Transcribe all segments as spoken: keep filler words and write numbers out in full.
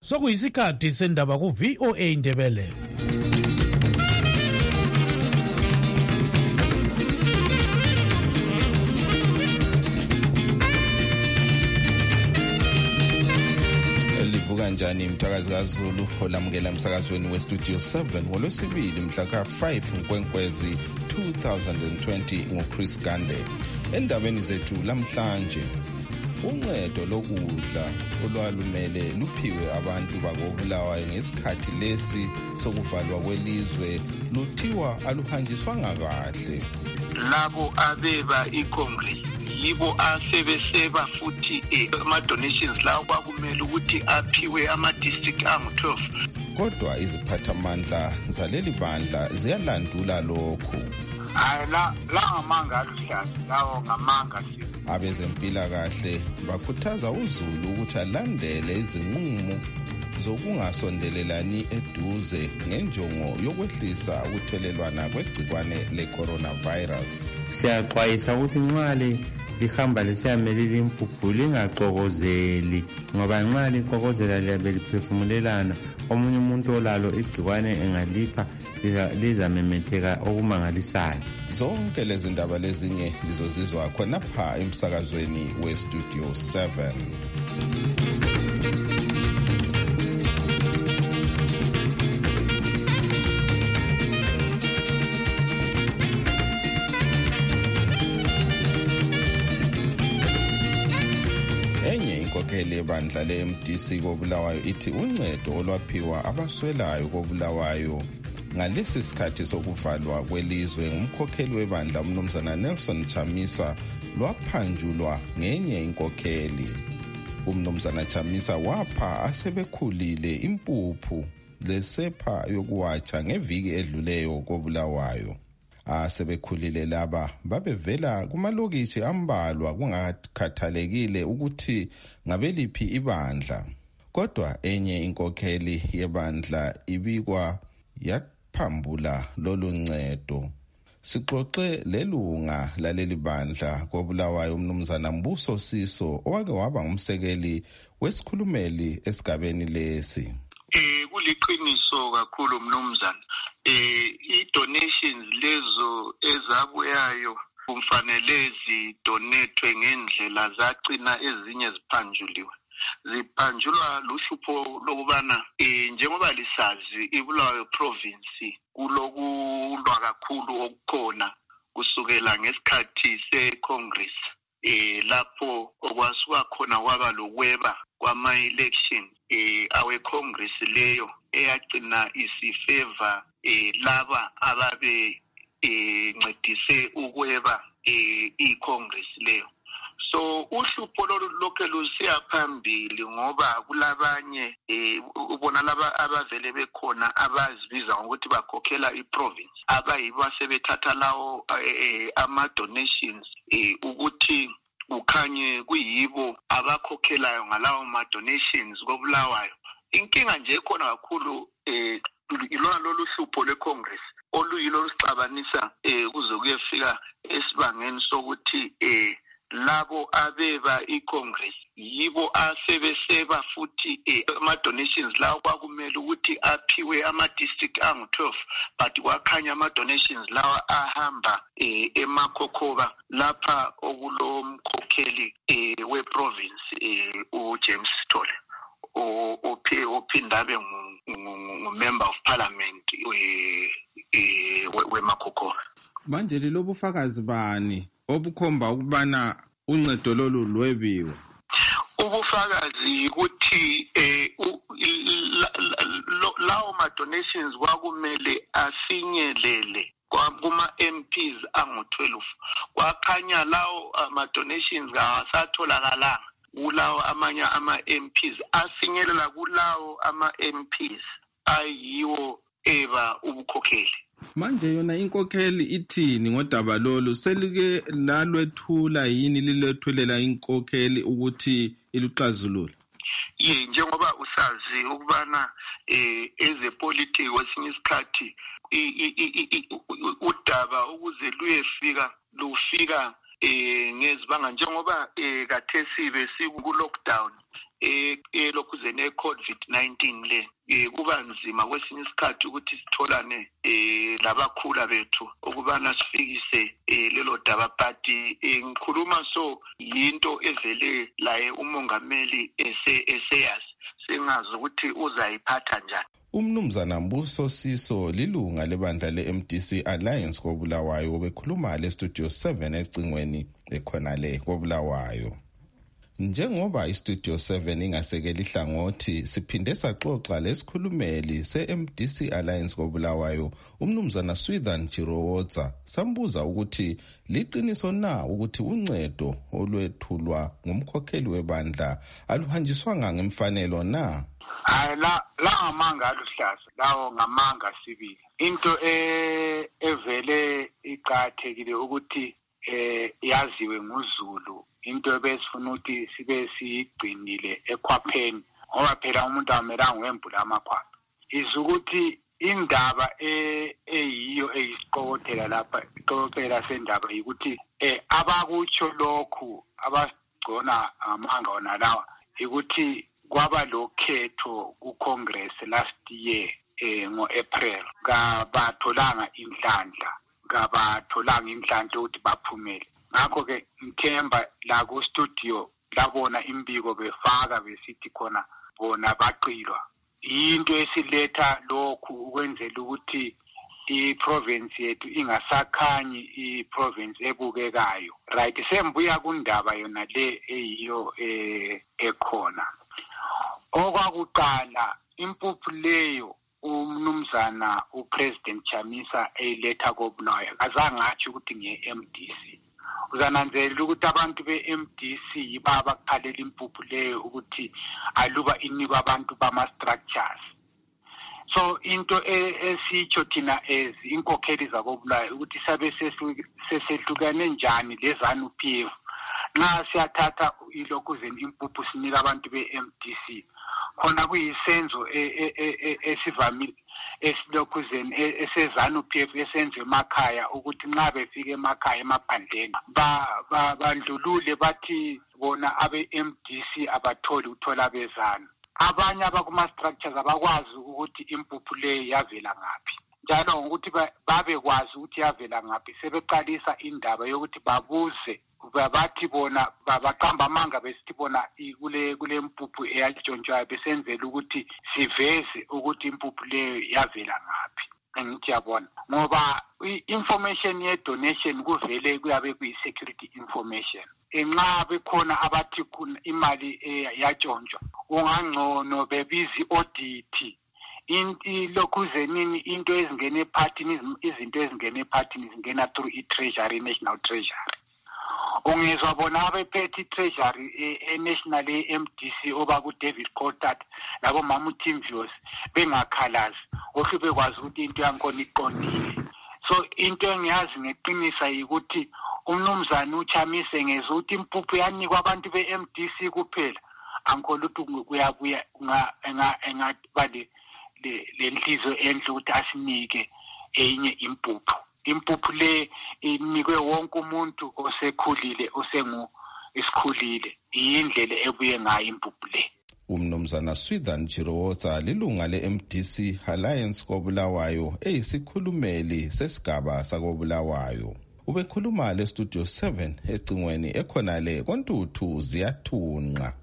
Sokuyisikhathi sendaba ku V O A Ndebele. Kanjani mthakazi kaZulu olamukela emsakazweni we Studio seven ngolwesibili mhla ka five Nkwenkwezi two thousand twenty ngoChris Gande. Endabeni zethu lamhlanje uncedo lokudla olwalumele luphiwe abantu bakobulawayo ngesikhathi lesi sokuvalwa kwelizwe luthiwa aluhanjiswanga kahle. Labo abeba iCongress yibo asebeseba futhi ama donations lawo kwakumele ukuthi aphiwe ama district angu twelve. Kodwa iziphathamandla zaleli bandla ziyalandula lokho. Hayi la la ngamanga aluhlaza lawo ngamanga si. Abezempilakahle bakhuthaza uZulu ukuthi alandele izinqumo zokungasondelelani eduze ngenjongo yokwehlisa ukuthelelwana kwegcikwane le-coronavirus. Siyaxwayisa ukuthi nxa lihamba lisiyamelela impuphu lingaxokozeli ngoba nxa lixokozela liyabe liphefumulelana omunye umuntu olalo igcikwane engalipha lizamemetheka okumangalisayo. Zonke lezi ndaba lezinye lizozizwa khonapha emsakazweni we Studio seven. Enye bandla le-M D C kobulawayo ithi uncedo olwaphiwa abaswelayo kobulawayo ngalesi sikhathi sokuvalwa kwelizwe ngumkhokheli webandla umnumzana Nelson Chamisa lwaphanjulwa ngenye inkokheli. Umnumzana Chamisa wapha asebekhulile impuphu lesepha yokuwatsha ngeviki edluleyo kobulawayo. Asebekhulile laba babevela kumalokishi ambalwa kungakhathalekile ukuthi ngabeliphi ibandla. Kodwa enye inkokheli yebandla ibikwa yaphambula lolu ncedo. Sixoxe lelunga laleli bandla kobulawayo umnumzana Mbuso Siso owake waba ngumsekeli wesikhulumeli esigabeni lesi. Eh kuliqiniso kakhulu mnumzana. Eh i-donations lezo ezabuyayo kumfanele zidonethwe ngendlela zagcina ezinye ziphanjuliwe. Ziphanjulwa luhlupho lokubana eh njengoba lisazi iBulawayo province kulokulwa kakhulu okukhona kusukela ngesikhathi seCongress eh lapho okwasuka khona kwaba lokweba kwama election eh awe Congress leyo eyagcina isifavor eh laba ababe eh ncedise ukweba eh iCongress leyo. So uhlupho lokho lusiya phambili ngoba kulabanye eh ubona laba abavele bekhona abazibiza ukuthi bakhokhela iprovince abayiba sebethatha lawo eh, ama donations eh ukuthi ukhanye kuyibo abakhokhelayo ngalawo ma donations kobulawayo. Inkinga nje khona kakhulu eh ilona lolu hlupho leCongress oluyilo lusicabanisa eh kuze kuyefika esibangeni sokuthi eh labo abeba iCongress yibo asebeseba futhi ama donations lawo kwakumele ukuthi aphiwe ama district angu twelve but kwakhanya ama donations lawa ahamba eh emakhokhoba lapha okulomkhokheli eh we province eh uJames Sithole ophe ophindabe ngu member of parliament we eh wemakhokhoba. Manje lobufakazi bani obukhomba ukubana uncedo lolu lwebiwe? Ubufakazi ukuthi eh lawo ma donations kwakumele afinyelele kuma M Ps angu twelve. Kwakhanya lawo ama donations awasatholakala kulawo amanye ama M Ps afinyelela kulawo ama M Ps ayiwo eba ubukhokheli. Manje yona inkokheli ithini ngodaba lolu? Selike lalwethula yini lilwethulela inkokheli ukuthi iluxazulule? Ye njengoba usazi ukubana eh ezepolitiki wesinye isikhathi udaba ukuze luyefika lufika eh ngezibanga njengoba eh kathesibe siku lockdown elokhuzeni e-COVID nineteen le kuba nzima kwesinye isikhathi ukuthi sitholane labakhula bethu ukubana sifikise lelo daba party. Ngikhuluma so yinto evele laye umongameli eseyazi singazi ukuthi uzayiphatha njani. Umnumzana Mbuso Siso lilunga lebandla le-M D C Alliance koBulawayo bekhuluma le-Studio seven ecingweni ekhonale koBulawayo. Njengoba iStudio seven ingasekeli ihlangothi siphinde saxoxa lesikhulumeli se-M D C Alliance koBulawayo umnumzana Swithan Chirowotsa sambuza ukuthi liqiniso na ukuthi uncedo olwethulwa ngumkhokheli webandla aluhanjiswanga ngemfanelo na. Hayi la la ngamanga aluhlaza lawo ngamanga sibili into eh evele iqathekile ukuthi eh yaziwe nguZulu into ebesifuna ukuthi sibe sigcinile ekhwapheni ngoba phela umuntu amelanga wembula amakhwapha izukuthi indaba eh eyiyo eyisiqokothela lapha iqokothela sendaba ukuthi eh abakutsho lokhu abagcona amanga ona lawa ukuthi kwaba lokhetho ku-Congress last year eh ngo-April kabatholanga inhlanhla kabatholanga inhlanhla ukuthi baphumele ngakho ke ngithemba la ku-studio labona imbiko befaka besithi khona bona baqilwa into esiletha lokhu ukwenzela ukuthi i-province yethu ingasakhanyi i-province ebukekayo right sembuya kundaba yona le eyiyo eh ekhona. Okwakuqala impuphu leyo umnumzana uPresident Chamisa eyiletha koBulawayo azange athi ukuthi ngiye-M D C uzananzelela ukuthi abantu be-M D C yibaba kuqhalela impuphu leyo ukuthi aluba inikwa abantu bama-structures. So into esitsho thina as inkokheli zakoBulawayo ukuthi sabe sesehlukane njani lezanu P F nxa siyathatha ilokhuzeni impuphu sinika abantu be-M D C khona kuyisenzo esivamile esilokhuzeni esezanu P F esenze emakhaya ukuthi nxa befika emakhaya emaphandleni bandlulule bathi bona abe-M D C abatholi uthola bezana abanye abakuma-structures abakwazi ukuthi impuphu leyo yavela ngaphi njalo ngokuthi babekwazi ukuthi yavela ngaphi sebeqalisa indaba yokuthi babuze babathi bona baqamba amanga besithi bona kule kule impuphu eyatshontshwayo besenzela ukuthi siveze ukuthi impuphu leyo yavela ngaphi. Ngithi yabona ngoba i-information ye-donation kuvele kuyabe kuyi-security information enxa bekhona abathi imali yatshontshwa ungangcono bebizi audit inti lokhuzenini into ezingena ephathini izinto ezingena ephathini zingena through i-treasury national treasury ungezwa bona abephethe i-treasury e-national e-M D C oba ku-David Coulthard labo mama uTimvios bengakhalazi ohle bekwazi ukuthi into yankona iqondile. So into engiyazi ngeqinisa ukuthi umnumzana uChamise ngezwe ukuthi impuphu yanikwa abantu be-M D C kuphela angikholwa ukuthi kuyabuya engabale lenhliziyo enhle ukuthi asinike enye impuphu. Impuphu le inikwe wonke umuntu osekhulile osengu isikhulile indlela ebuye ngayo impuphu le. Umnumzana Swithan Chirowotsa lilunga le-M D C Alliance koBulawayo eyisikhulumeli sesigaba sakoBulawayo ubekhuluma le-Studio seven ecingweni ekhonale koNtuthu ziyathunqa.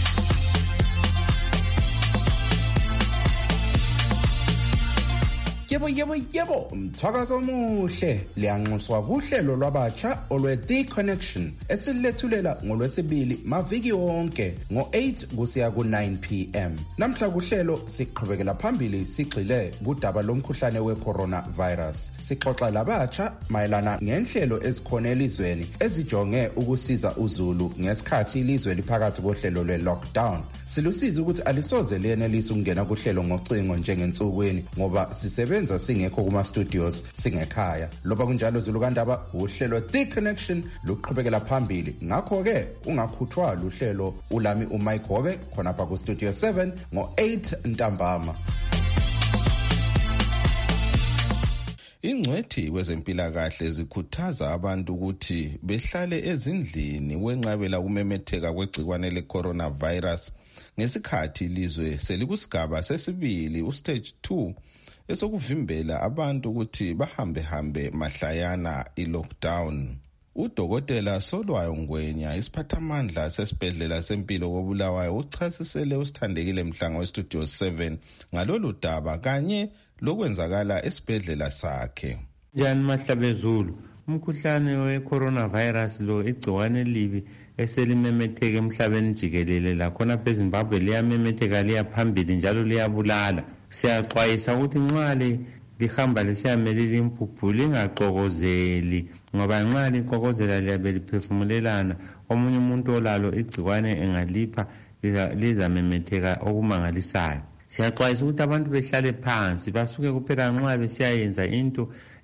Yebo yebo yebo mthwakazo omuhle liyanxuswa kuhlelo lwabatsha olwe-The Connection esilethulela ngolwesibili maviki wonke ngo-eight kusiya ku-nine p m namhla kuhlelo siqhubekela phambili sigxile kudaba lomkhuhlane we-coronavirus sixoxa labatsha mayelana ngenhlelo ezikhona elizweni ezijonge ukusiza uZulu ngesikhathi ilizwe liphakathi kohlelo lwe-lockdown silusiza ukuthi alisoze liyenelisa ukungena kuhlelo ngocingo njengensukwini ngoba sisebenza singekho kuma studios singekhaya loba kunjalo Zulukandaba uhlelo The Connection luqhubekela phambili ngakho ke ungakhuthwa luhlelo ulami uMike Hobe khona pha ku Studio seven ngo-eight ntambama. Ingcwethi kwezempilakahle zikhuthaza abantu ukuthi behlale ezindlini wenqabela kumemetheka kwegcikwane le-coronavirus ngesikhathi ilizwe selikusigaba sesibili ustage two esokuvimbela abantu ukuthi bahambe hambe mahlayana i-lockdown. Udokotela Solwayo Ngwenya isiphathamandla sesibhedlela sempilo koBulawayo uchasisele usithandekile Mhlanga weStudio seven ngalolu daba kanye lokwenzakala esibhedlela sakhe. Njani Mahlabezulu, umkhuhlane we-coronavirus lo igciwane libi eselimemetheka emhlabeni jikelele lakhona eZimbabwe liyamemetheka liyaphambili njalo liyabulala. Siyaxwayisa ukuthi nxa lihamba lisiyamelela impuphu lingaxokozeli ngoba nxa lixokozela liyabe liphefumulelana omunye umuntu olalo igciwane engalipha lizamemetheka okumangalisayo. Siyaxwayisa ukuthi abantu behlale phansi basuke kuphela nxa besiyayenza into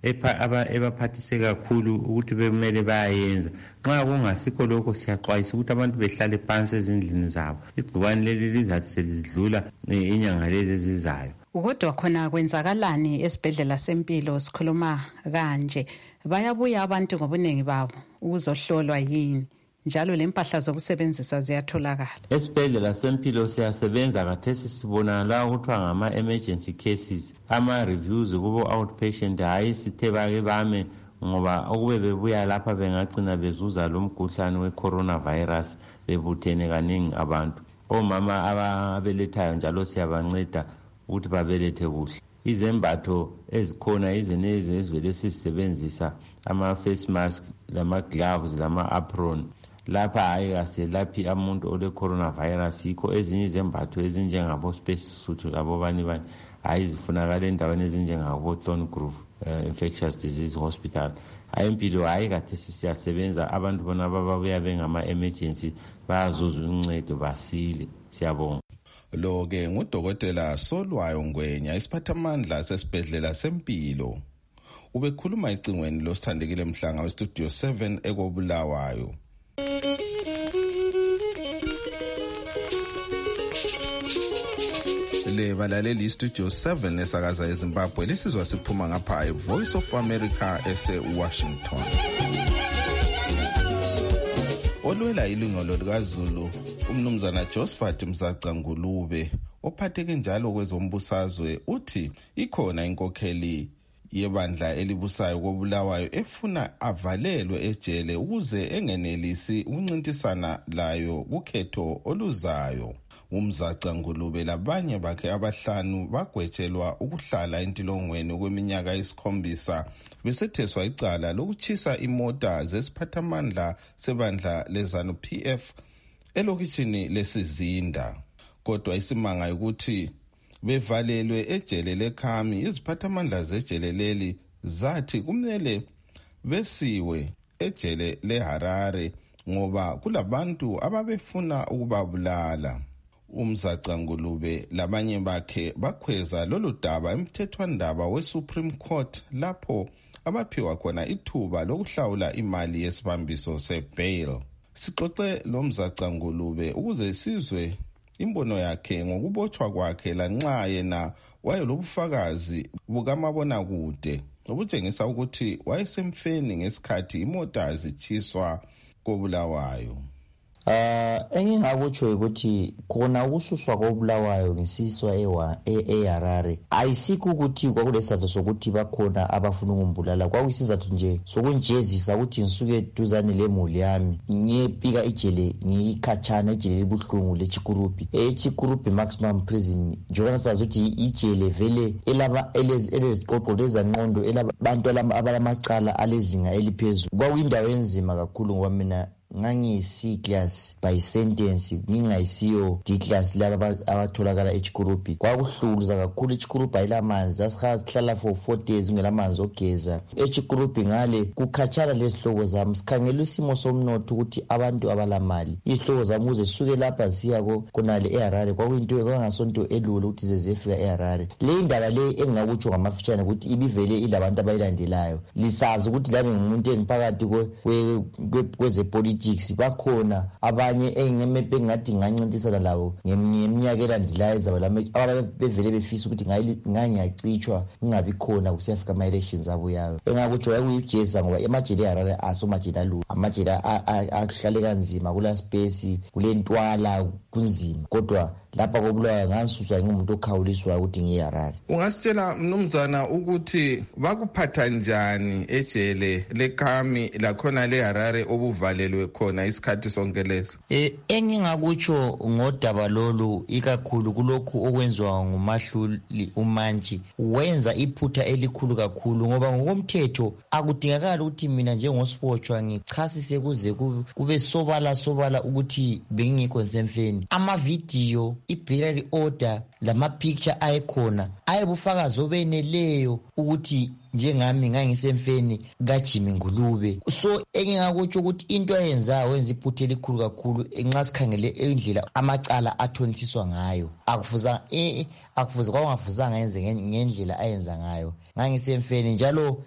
ebaphathise kakhulu ukuthi bemele bayayenza. Nxa kungasikho lokho siyaxwayisa ukuthi abantu behlale phansi ezindlini zabo. Igciwane leli lizathi selidlula inyanga lezi ezizayo. Kodwa khona kwenzakalani esibhedlela sempilo sikhuluma kanje? Bayabuya abantu ngobuningi babo ukuzohlolwa yini? Njalo lempahla zokusebenzisa ziyatholakala. Esibhedlela sempilo siyasebenza kathesi sibona la ukuthiwa ngama emergency cases, ama reviews kubo outpatient hayi sithe bake bame ngoba okube bebuya lapha bengagcina bezuza lo mkhuhlane we-coronavirus bebuthene kaningi abantu. Omama ababelethayo njalo siyabanceda ukuthi babelethe kuhle. Izembatho ezikhona izenezi ezivele sisebenzisa ama face mask lama gloves lama apron. Lapha hayi aselaphi umuntu ole coronavirus yikho ezinye izembatho ezinjengabo space suit labo bani bani hayi zifunakala endaweni ezinjengabo Thorn Grove uh, Infectious Disease Hospital. Hayi impilo hayi kade siyasebenza abantu bona bababuya bengama emergency bayazuza uncedo basile. Siyabonga. Lo ke ngudokotela Solwayo Ngwenya isiphathamandla sesibhedlela sempilo. Ubekhuluma icingweni losithandekile Mhlanga weStudio seven ekoBulawayo. Le balaleli iStudio seven esakaza eZimbabwe lisizwa siphuma ngapha eVoice of America ese-Washington. Olwela ilungelo likaZulu umnumzana Josephat Mzaca Ngulube ophatheke njalo kwezombusazwe uthi ikhona inkokheli yebandla elibusayo koBulawayo efuna avalelwe ejele ukuze engenelisi ukuncintisana layo kukhetho oluzayo. Umzaca Ngulube labanye bakhe abahlanu bagwetshelwa ukuhlala entilongweni kweminyaka esikhombisa besetheswa icala lokuchisa imota zesiphathamandla sebandla lezanu P F elokishini lesizinda. Kodwa isimanga ukuthi bevalelwe ejele leKhami iziphathamandla zejele leli zathi kumele besiwe ejele leHarare ngoba kulabantu ababefuna ukubabulala. Umzaca Ngulube labanye bakhe bakhweza lolu daba emthethwandaba weSupreme Court lapho abaphiwa khona ithuba lokuhlawula imali yesibambiso sebail. Sixoxe lo Mzaca Ngulube ukuze sizwe imbono yakhe ngokubotshwa kwakhe lanxa yena wayelobufakazi bukamabona kude obutshengisa ukuthi wayesemfeni ngesikhathi imota zichiswa koBulawayo. Uh engingakutsho ukuthi khona ukususwa koBulawayo ngisiswa ewa eHarare ayisikho ukuthi kwakulesizathu sokuthi bakhona abafuna ukumbulala, kwakusizathu nje sokunjezisa ukuthi ngisuke duzane lemuli yami ngiyepika ijele ngiyikhatshana ijele libuhlungu leChikurupi eChikurupi maximum prison njengoba sazi ukuthi ijele vele elaba eleziqoqo lezanqondo elabantu abalamacala alezinga eliphezulu. Kwakuyindawo enzima kakhulu ngoba mina ngangiyisi class by sentence ngingayisiyo D class laba abatholakala eChikurupi. Kwakuhluza kakhulu eChikurupi ayilamanzi asihlala for four days ngelamanzi ogeza eChikurupi ngale kukhatshana lezihlobo zami sikhangela isimo somnotho ukuthi abantu abalamali izihlobo zami uze suke lapha siya konale eHarare kwakuyinto kwangasonto elula ukuthi zezefika eHarare. Le indaba le engingakutsho ngamafitshane ukuthi ibivele ilabantu abayilandelayo lisazi ukuthi lami ngumuntu engiphakathi kwe kwezepolitiki statistics bakhona abanye engemepe ngathi ngancintisana labo ngeminyaka elandelayo zabalame ababevele befisa ukuthi ngangiyacitshwa ngingabi khona kusefika ama elections abuyayo. Engakutsho yakuyijeza ngoba amajele eHarare aso majele alu amajele ahlale kanzima kula space kulentwala kunzima kodwa lapha koBulawayo ngansuswa ngumuntu okhawuliswa ukuthi ngiyiHarare. Ungasitshela mnumzana ukuthi bakuphatha njani ejele leKhami lakhona leHarare obuvalelwe khona isikhathi sonke leso? Eh engingakutsho ngodaba lolu ikakhulu kulokhu okwenziwa nguMahluli uMantshi wenza iphutha elikhulu kakhulu ngoba ngokomthetho akudingakala ukuthi mina njengosipotshwa ngichasise kuze kube sobala sobala ukuthi bengikho nsemfeni. Ama video i-burial order lama picture ayikhona ayebufakazi obeneleyo ukuthi njengami ngangisemfeni kaJimmy Ngulube. So engingakutsho ukuthi into ayenzayo wenza iphutha elikhulu kakhulu enxa sikhangele indlela amacala athonisiswa ngayo akufuza eh akufuza kwangafuzanga yenze ngendlela ayenza ngayo. Ngangisemfeni njalo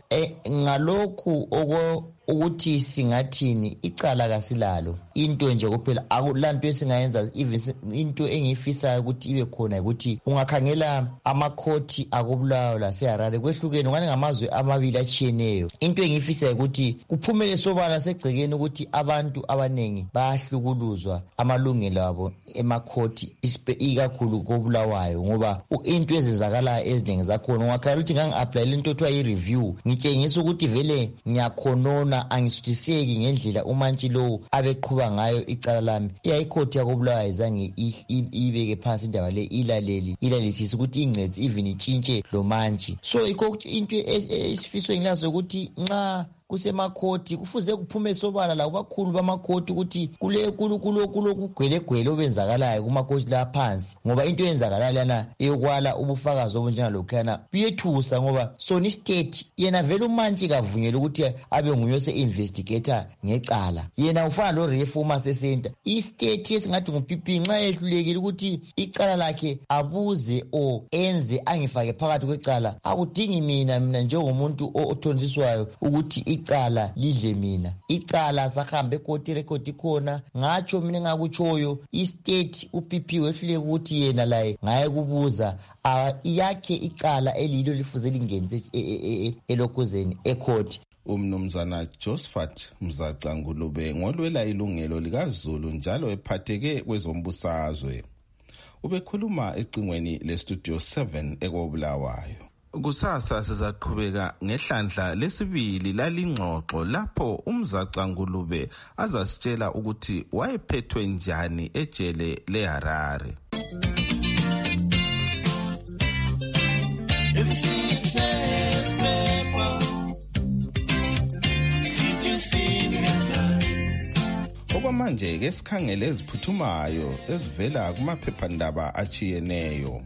ngalokhu oko ukuthi singathini icala kasilalo into nje kuphela akulanto esingayenza even into engiyifisayo ukuthi ibe khona ukuthi ungakhangela amakhoti akobulawo laseHarare kwehlukene ngane ngamazwe amabili achiyeneyo. Into engiyifisayo ukuthi kuphumele sobala segcekeni ukuthi abantu abanengi bayahlukuluzwa amalungelo abo emakhoti ikakhulu kobulawayo ngoba into ezenzakala eziningi zakhona ungakhala ukuthi ngangi-apply into ethiwa i-review ngitshengisa ukuthi vele ngiyakhonona angisuthiseki ngendlela uMantshi lo abeqhuba ngayo icala lami. Iyayikhoti yakobulawayo zange ibeke phansi indaba le ilaleli ilalisisa ukuthi ingcethe even itshintshe lo Mantshi. So into esifiswe ngilazo ukuthi nxa kusemakhoti kufuze kuphume sobala la kakhulu bamakhoti ukuthi kule kulo kulo kulo kugwelegwele obenzakalayo kumakhoti la phansi ngoba into yenzakala lana eyokwala ubufakazi obunjena lokhana buyethusa ngoba sona state yena vele uMantshi kavunyela ukuthi abe nguyose investigator ngecala yena ufana lo reformer center istate esingathi nguPP nxa ehlulekile ukuthi icala lakhe abuze o enze angifake phakathi kwecala akudingi mina mina njengomuntu othonisiswayo ukuthi icala lidle mina. Icala sahambe ekoti record khona ngatsho mina ngakutshoyo istate uPP wehluleke ukuthi yena laye ngaye kubuza yakhe icala elilo lifuze lingenze elokhuzeni ecourt. Umnumzana Josephat Mzaca Ngulube ngolwela ilungelo likaZulu njalo ephatheke kwezombusazwe ubekhuluma ecingweni lestudio seven ekobulawayo. Kusasa sizaqhubeka ngehlandla lesibili lalingxoxo lapho uMzaca Ngulube azasitshela ukuthi wayephethwe njani ejele leHarare. Okwamanje ke sikhangele eziphuthumayo ezivela kumaphephandaba achiyeneyo.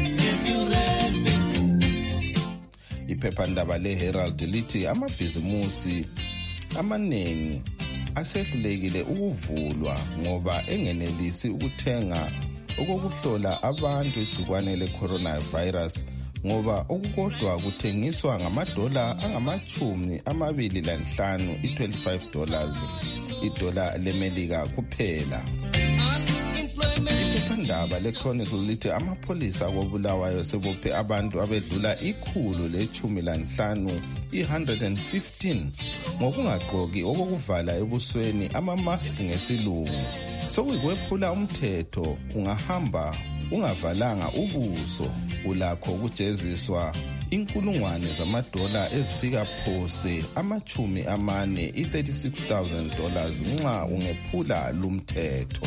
Iphephandaba leHerald lithi amabhizimusi amaningi asehlulekile ukuvulwa ngoba engenelisi ukuthenga okokuhlola abantu igcikwane le-coronavirus ngoba okukodwa kuthengiswa ngamadola angamachumi amabili lanhlanu i-twenty-five dollars idola lemelika kuphela. Iphephandaba le-Chronicle lithi amapholisa kobulawayo sebophe abantu abedlula ikhulu lechumi lanhlanu one hundred fifteen ngokungagqoki okokuvala ebusweni ama-mask ngesilungu. Sokuyikwephula umthetho ungahamba ungavalanga ubuso ulakho ukujeziswa inkulungwane zamadola ezifika phose amachumi amane i-thirty-six thousand dollars nxa ungephula lumthetho.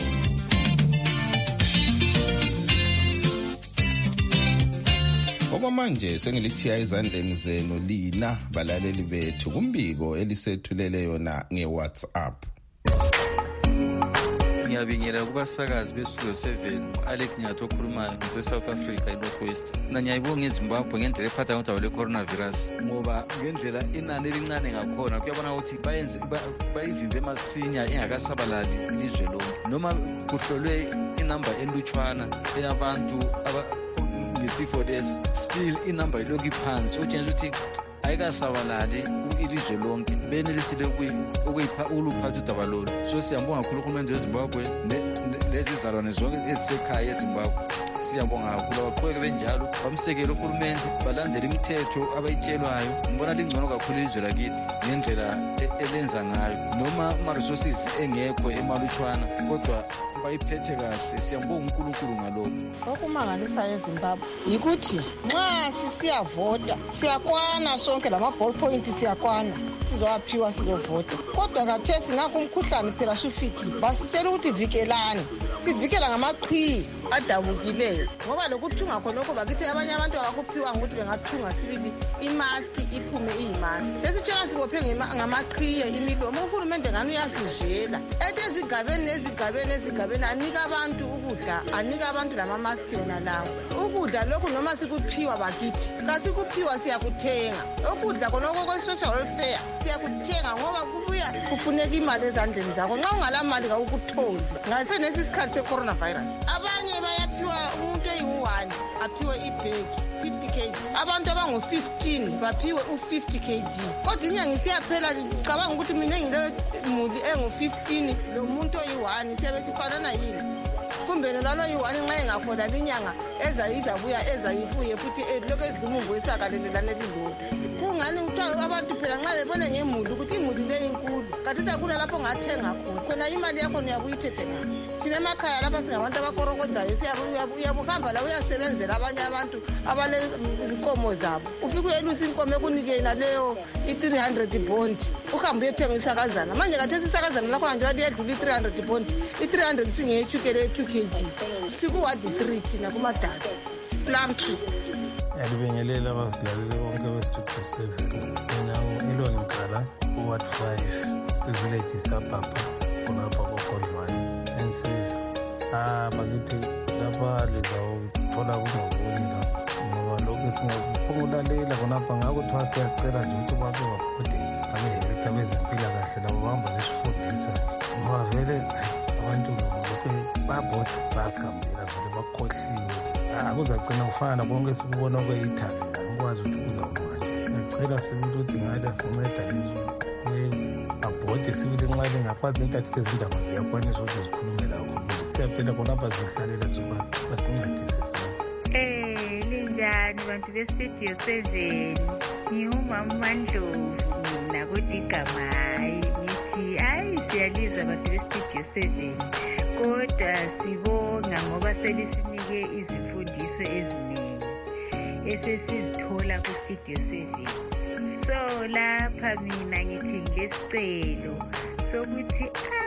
Okwamanje sengilithiya ezandleni zenu lina balaleli bethu kumbiko elisethulele yona ngeWhatsApp. Ngiyabingelela kubasakazi bestudio seven Alex Nyathi okhulumayo ngise-South Africa eNorthwest. Mina ngiyayibonga iZimbabwe ngendlela ephatha ngodaba lwe-coronavirus ngoba ngendlela inani elincane ngakhona kuyabona ukuthi bayenze bayivimbe masinya ingakasabalali ilizwe lonke noma kuhlolwe inamba elutshwana eyabantu aba ngesifo lesi still inamba ilokhu iphansi okutshengisa ukuthi ayikasabalali ilizwe lonke benelisile ukuyipha uluphatha udaba lolu. So siyambonga kakhulu uhulumende weZimbabwe lezi zalwane zonke ezisekhaya eZimbabwe. Siyabonga kakhulu abaqhubeke benjalo bamsekele uhulumende balandele imithetho abayitshelwayo. Ngibona lingcono kakhulu ilizwe lakithi ngendlela elenza ngayo noma ama-resources engekho emalutshwana kodwa bayiphethe kahle. Siyambonga uNkulunkulu ngalokho. Okumangalisayo eZimbabwe yikuthi nxa sisiyavota siyakwana sonke lama-ball point siyakwana sizowaphiwa sizovota, kodwa kathesi ngakho umkhuhlane phela sufikile basitshela ukuthi vikelani, sivikela ngamaqhiyi adabukileyo ngoba lokuthunga khonokho bakithi abanye abantu abakuphiwa ngokuthi bengathunga sibili imaski iphume iyimaski. Sesitshela sibophe ngamaqhiye imilomo. Uhulumende ngani uyasizela ethi ezigabeni nezigabeni ezigabeni anika abantu ukudla, anika abantu lamamaski yona lawo ukudla lokhu noma sikuphiwa bakithi kasikuphiwa siyakuthenga. Ukudla khonokho kwe-social welfare siyakuthenga ngoba kubuya kufuneka imali ezandleni zakho. Nxa ungala mali kawukutholi ngasenesi isikhathi se-coronavirus. Abanye bayaphiwa umuntu eyi-one aphiwe ibhegi fifty kilograms, abantu abangu-fifteen baphiwe u-fifty kilograms. Kodwa inyanga isiyaphela ngicabanga ukuthi mina ngile muli engu-fifteen lo muntu oyi-one siyabe sifanana yini? Kumbe lalo yi-one nxa engakhola linyanga ezayizabuya ezayibuye futhi lokhu edlumumbu esakalelelane lilodwa. Kungani kuthiwa abantu phela nxa bebone ngemuli ukuthi imuli leyo inkulu kanti sekula lapho ngathenga khona khona imali yakho uyabuyithethe ngaphi? Thina emakhaya lapha singabantu abakorokodzayo uyabuhamba la uyasebenzela abanye abantu abalezinkomo zabo, ufike uyelusa inkomo ekunike yena leyo i-three hundred bond uhambe uyethenga isakazana. Manje kathesi isakazana lakho nje liyedlula i-three hundred bond, i-three hundred singeyetshukela ye-two kilograms sikuwadi three thina kumadala plum tree. Ngiyabingelela abazilaleli bonke bestudio seven. Mina u-Elon Mkala uward five kwivillage isabhapha kulapha kokodlwane ensiza. Ah bakithi lapha lizawuthola kungobuni lapha ngoba lokhu singaphungulalela khonapha ngakuthiwa siyacela nje ukuthi babe babhode abehelitha bezempilakahle labo bahamba besifundisa nje ngoba vele abantu lokhu babhode basikambela vele bakhohliwe. Akuzagcina kufana konke esikubona kwe-Italy la ngikwazi ukuthi kuzawubanje. Ngicela sibili ukuthi ngale sinceda lezo abhode sibili nxa lingaphansi intathi lezindaba ziyakwanisa ukuthi zikhulume lakho phela khonapha zihlalela soba basincedise sona. Eh linjani bantu bestudio seven, ngiyumama uMandlovu mina kodwa igama hayi ngithi hayi siyalizwa bantu bestudio seven kodwa sibonga ngoba selisinike izimfundiso eziningi esesizithola kustudio seven. So lapha mina ngithi ngesicelo sokuthi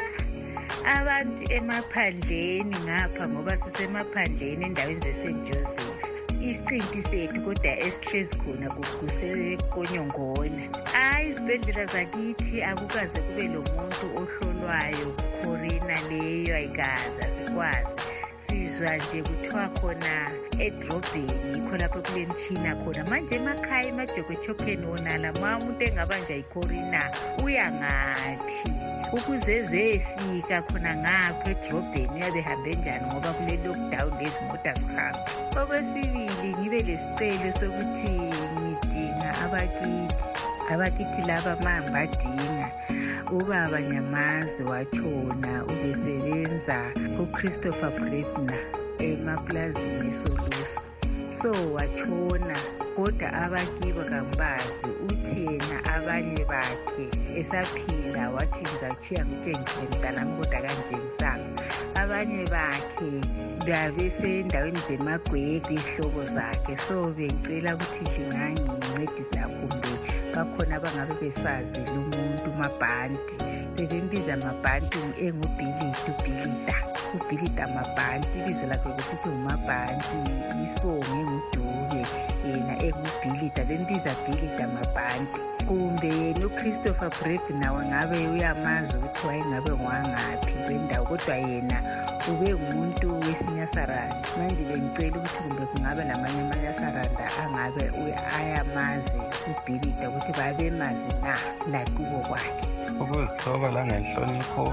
ah abantu emaphandleni ngapha ngoba sisemaphandleni endaweni ze-Saint Joseph isicinti sethu kodwa esihlezi khona kusekonyongona. Hayi izibhedlela zakithi akukaze kube lo muntu ohlolwayo corona leyo ayikaze asikwazi. Sizwa nje kuthiwa khona edrobheni yikho lapho kule mtshina khona. Manje emakhaya emajokochopheni wonala ma umuntu engabanja icorona uya ngaphi ukuze zefika khona ngapho edrobheni uyabe hambe njani ngoba kule lockdown lezimota zihamba. Okwesibili ngibe lesicelo sokuthi ngidinga abakithi abakithi laba mahambadinga ubaba Nyamazi watshona ubesebenza uChristopher Brebner emaplazini eSolusi. So watshona kodwa abakibo kambazi uthi yena abanye bakhe esaphila wathi ngizachiya ngitshengisele mntanami kodwa kanjengisanga. Abanye bakhe babesendaweni zemagwegwe ihlobo zakhe. So bengicela ukuthi lingangincedisa kumbe bakhona bangabe besazi lumuntu Mabhanti bebembiza Mabhanti engubhilida ubhilida ubhilida Mabhanti ibizo lakhe besithi uMabhanti isibongo engudube yena engubhilida bembiza bhilida Mabhanti. Kumbe yena uChristopher Brebner ngabe uyamazi ukuthi wayengabe ngwangaphi kwendawo kodwa yena ube ngumuntu wesinyasaranda. Manje bengicela ukuthi kumbe kungabe lamanye amanyasaranda angabe ayamazi ubhilida ukuthi babemazi na la kubo kwakhe. Ukuzithoba la ngenhlonipho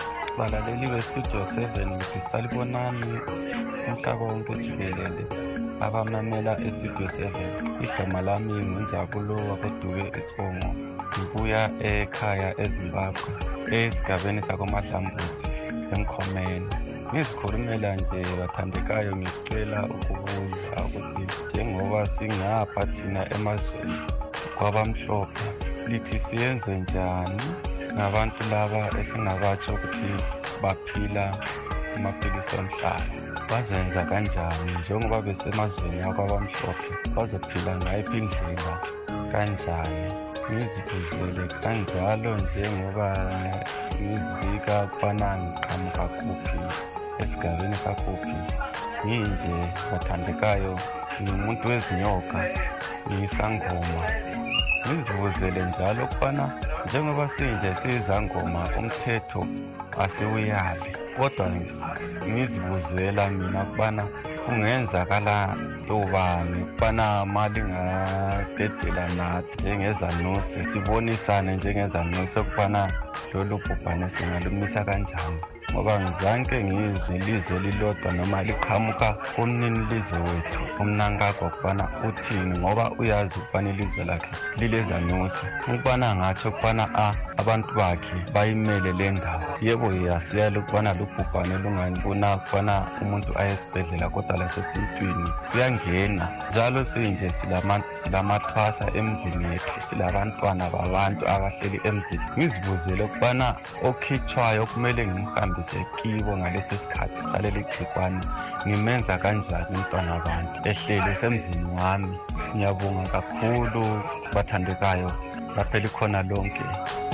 balaleli bestudio seven ngithi salibonani umhlaba wonke jikelele. abamamela estudio seven. Igama lami ngunjabulo wakoduke esibongo. Ngibuya ekhaya eZimbabwe esigabeni sakoMadlambuzi eMkhomeni. Ngizikhulumela nje bathandekayo ngicela ukubuza ukuthi njengoba singapha thina emazweni kwabamhlophe lithi siyenze njani ngabantu laba esingabatsho ukuthi baphila amaphilisi omhlaba, bazenza kanjani njengoba besemazweni akwabamhlophe bazophila ngayiphi indlela kanjani. Ngizibuzele kanjalo njengoba ngizibika ukubana ngiqhamuka kuphi esigabeni sakuphi. Nginje bathandekayo ngimuntu wezinyoka, ngiyisangoma. Ngizibuzele njalo ukubana njengoba sinje siyizangoma umthetho asiwuyali, kodwa ngizibuzela mina ukubana kungenzakala tobani ukubana mali ngadedela nathi njengezanuse, sibonisane njengezanuse ukubana lolu bhubhane singalumisa kanjani, ngoba ngizanke ngizwe ilizwe lilodwa noma liqhamuka kumnini lizwe wethu umnankakho ukubana uthini, ngoba uyazi ukubana ilizwe lakhe lilezanuse, ukubana ngatsho ukubana a abantu bakhe bayimele le ndawo. Yebo yasiyala ukubana lubhubhane lungangibona ukubana umuntu ayesibhedlela kodwa lasesintwini kuyangena. Njalo sinje silamathwasa emzini yethu, silabantwana babantu abahleli emzini. Ngizibuzele ukubana okhitshwayo kumele ngimhambise kibo ngalesi sikhathi saleli gcikwane, ngimenza kanjani umntwana abantu ehlele semzini wami. Ngiyabonga kakhulu bathandekayo, laphela khona lonke.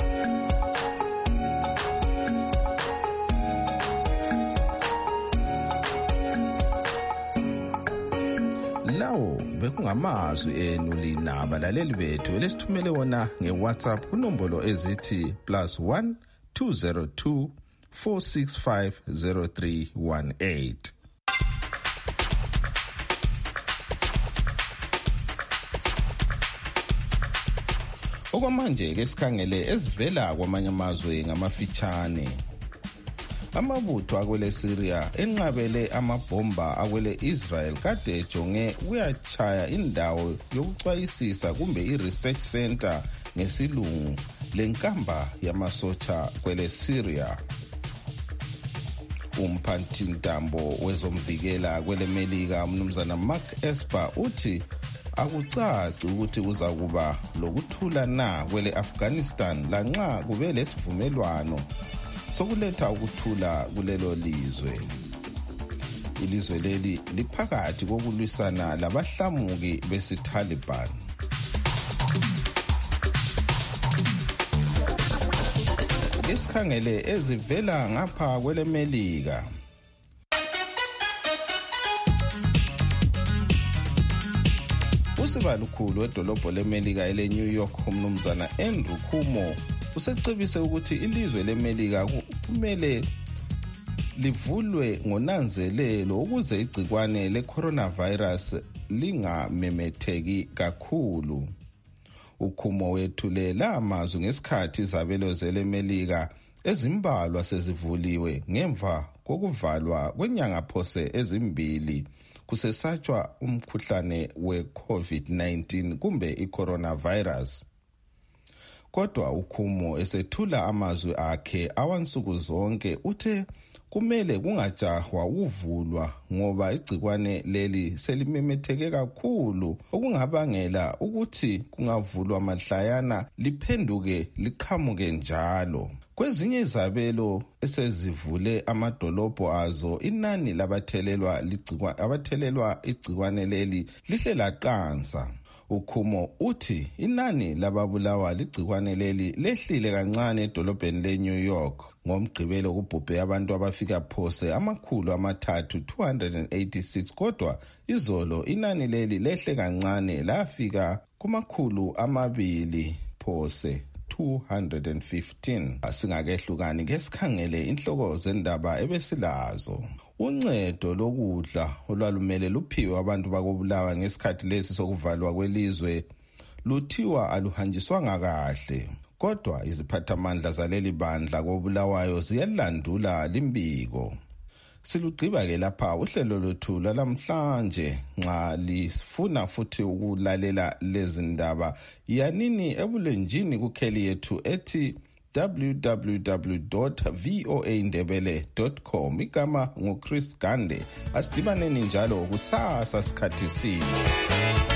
Lawo bekungamazwi enu lina abalaleli bethu lesithumele wona ngeWhatsApp kunombolo ezithi plus one two zero two four six five zero three one eight. Okwamanje ke sikhangele ezivela kwamanye amazwe ngamafitshane. Amabutho akwele Syria enqabele amabomba akwele Israel kade ejonge uyachaya indawo yokucwayisisa kumbe i-research center ngesilungu lenkamba yamasotsha kwele Syria. Umphathintambo wezomvikela kwele Melika umnumzana Mark Esper uthi akucaci ukuthi kuzakuba lokuthula na kwele Afghanistan lanxa kube lesivumelwano sokuletha ukuthula kulelo lizwe. Ilizwe leli liphakathi kokulwisana labahlamuki besiTaliban. Isikhangele ezivela ngapha kwele Melika. Usibalukhulu wedolobho leMelika ele New York umnumzana Andrew Cuomo usecebise ukuthi ilizwe leMelika kumele livulwe ngonanzelelo ukuze igcikwane le-coronavirus lingamemetheki kakhulu. Ukhumo wethule la mazwi ngesikhathi izabelo zeleMelika ezimbalwa sezivuliwe ngemva kokuvalwa kwenyanga phose ezimbili kusesatshwa umkhuhlane we-COVID nineteen kumbe i-coronavirus. Kodwa ukhumo esethula amazwi akhe awansuku zonke uthe kumele kungajahwa ukuvulwa ngoba igcikwane leli selimemetheke kakhulu okungabangela ukuthi kungavulwa mahlayana liphenduke liqhamuke njalo. Kwezinye izabelo esezivule amadolobho azo inani labathelelwa ligcikwane abathelelwa igcikwane leli lihle laqansa. Ukhumo uthi inani lababulawa ligcikwane leli lehlile kancane edolobheni leNew York ngomgqibelo kubhubhe abantu abafika phose amakhulu amathathu two hundred eighty-six, kodwa izolo inani leli lehle kancane lafika kumakhulu amabili phose two hundred fifteen. Asingakehlukani ngesikhangele inhloko zendaba ebesilazo. Uncedo lokudla olwalumele luphiwe abantu bakobulawa ngesikhathi lesi sokuvalwa kwelizwe luthiwa aluhanjiswanga kahle, kodwa iziphathamandla zaleli bandla kobulawayo ziyalandula limbiko. Silugqiba-ke lapha uhlelo lwethu lwalamhlanje. Nxa lifuna futhi ukulalela lezi ndaba, yanini ebulenjini kukheli yethu ethi w w w dot voa ndebele dot com. Igama nguChris Gande. Asidibaneni njalo kusasa sikhathi sinye.